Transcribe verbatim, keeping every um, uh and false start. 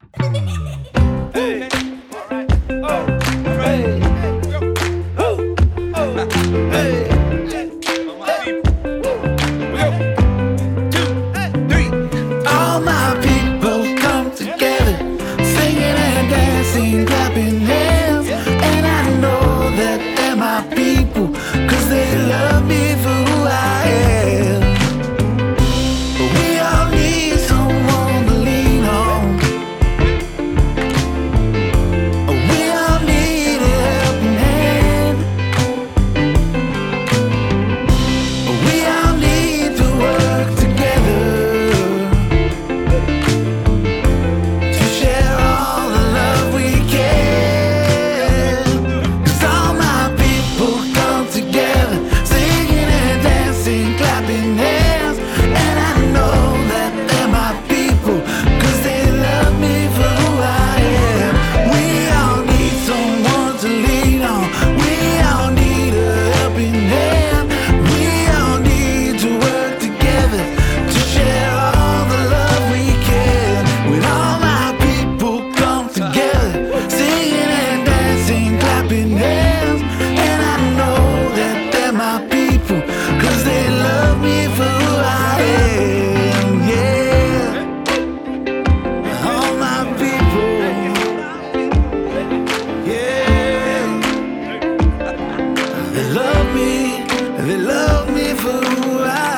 Hey, alright. Oh, hey, oh, oh, hey. For my people. We go. Two, three. All my people come together, singing and dancing, clapping hands. And I know that they're my people, cause they love me for who I am. We all need someone to lean on. We all need a helping hand. We all need to work together to share all the love we can. 'Cause all my people come together, singing and dancing, clapping hands. And I know that they're my people, 'cause they love me for who I am. We all need someone to lean on. We all need a helping hand. We all need to work together to share all the love we can. When all my people come together, singing and dancing, clapping hands. And I know that they're my people, 'cause they love me for who I am. Yeah, all my people. Yeah, they love me, they love me for who I